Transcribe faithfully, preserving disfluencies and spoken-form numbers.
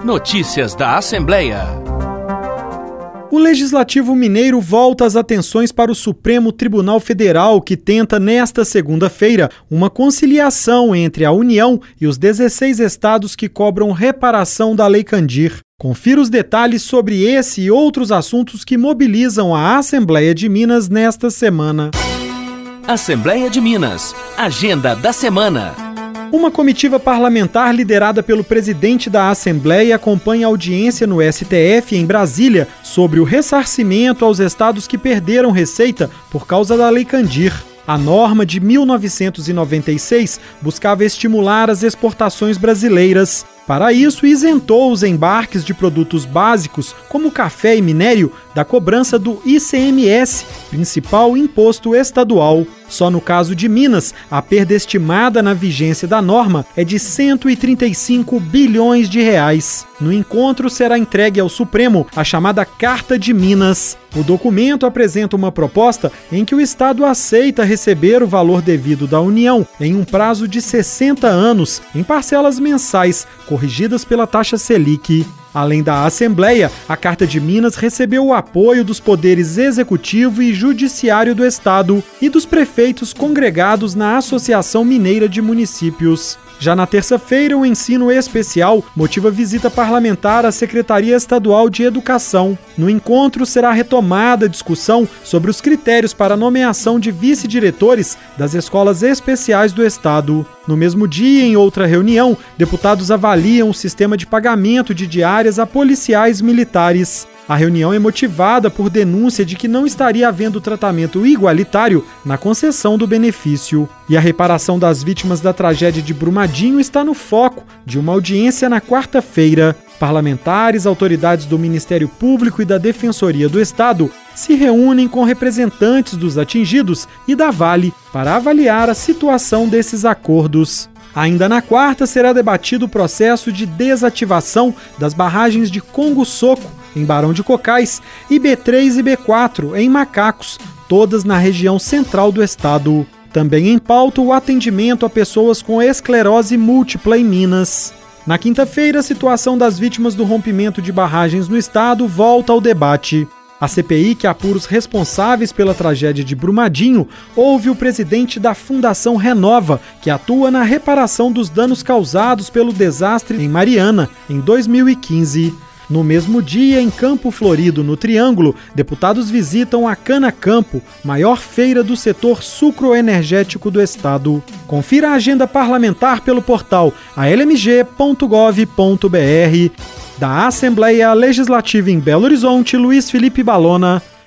Notícias da Assembleia. O Legislativo Mineiro volta as atenções para o Supremo Tribunal Federal, que tenta, nesta segunda-feira, uma conciliação entre a União e os dezesseis estados que cobram reparação da Lei Candir. Confira os detalhes sobre esse e outros assuntos que mobilizam a Assembleia de Minas nesta semana. Assembleia de Minas. Agenda da semana. Uma comitiva parlamentar liderada pelo presidente da Assembleia acompanha a audiência no S T F em Brasília sobre o ressarcimento aos estados que perderam receita por causa da Lei Candir. A norma de mil novecentos e noventa e seis buscava estimular as exportações brasileiras. Para isso, isentou os embarques de produtos básicos, como café e minério, da cobrança do I C M S, principal imposto estadual. Só no caso de Minas, a perda estimada na vigência da norma é de cento e trinta e cinco bilhões de reais. No encontro, será entregue ao Supremo a chamada Carta de Minas. O documento apresenta uma proposta em que o Estado aceita receber o valor devido da União em um prazo de sessenta anos, em parcelas mensais, corrigidas pela taxa Selic. Além da Assembleia, a Carta de Minas recebeu o apoio dos poderes executivo e judiciário do Estado e dos prefeitos congregados na Associação Mineira de Municípios. Já na terça-feira, o ensino especial motiva visita parlamentar à Secretaria Estadual de Educação. No encontro, será retomada a discussão sobre os critérios para a nomeação de vice-diretores das escolas especiais do Estado. No mesmo dia, em outra reunião, deputados avaliam o sistema de pagamento de diárias a policiais militares. A reunião é motivada por denúncia de que não estaria havendo tratamento igualitário na concessão do benefício. E a reparação das vítimas da tragédia de Brumadinho está no foco de uma audiência na quarta-feira. Parlamentares, autoridades do Ministério Público e da Defensoria do Estado se reúnem com representantes dos atingidos e da Vale para avaliar a situação desses acordos. Ainda na quarta, será debatido o processo de desativação das barragens de Congo Soco, em Barão de Cocais, e B três e B quatro, em Macacos, todas na região central do estado. Também em pauta o atendimento a pessoas com esclerose múltipla em Minas. Na quinta-feira, a situação das vítimas do rompimento de barragens no estado volta ao debate. A C P I, que apura os responsáveis pela tragédia de Brumadinho, ouve o presidente da Fundação Renova, que atua na reparação dos danos causados pelo desastre em Mariana, em dois mil e quinze. No mesmo dia, em Campo Florido, no Triângulo, deputados visitam a Cana Campo, maior feira do setor sucroenergético do estado. Confira a agenda parlamentar pelo portal a l m g ponto gov ponto b r. Da Assembleia Legislativa em Belo Horizonte, Luiz Felipe Balona.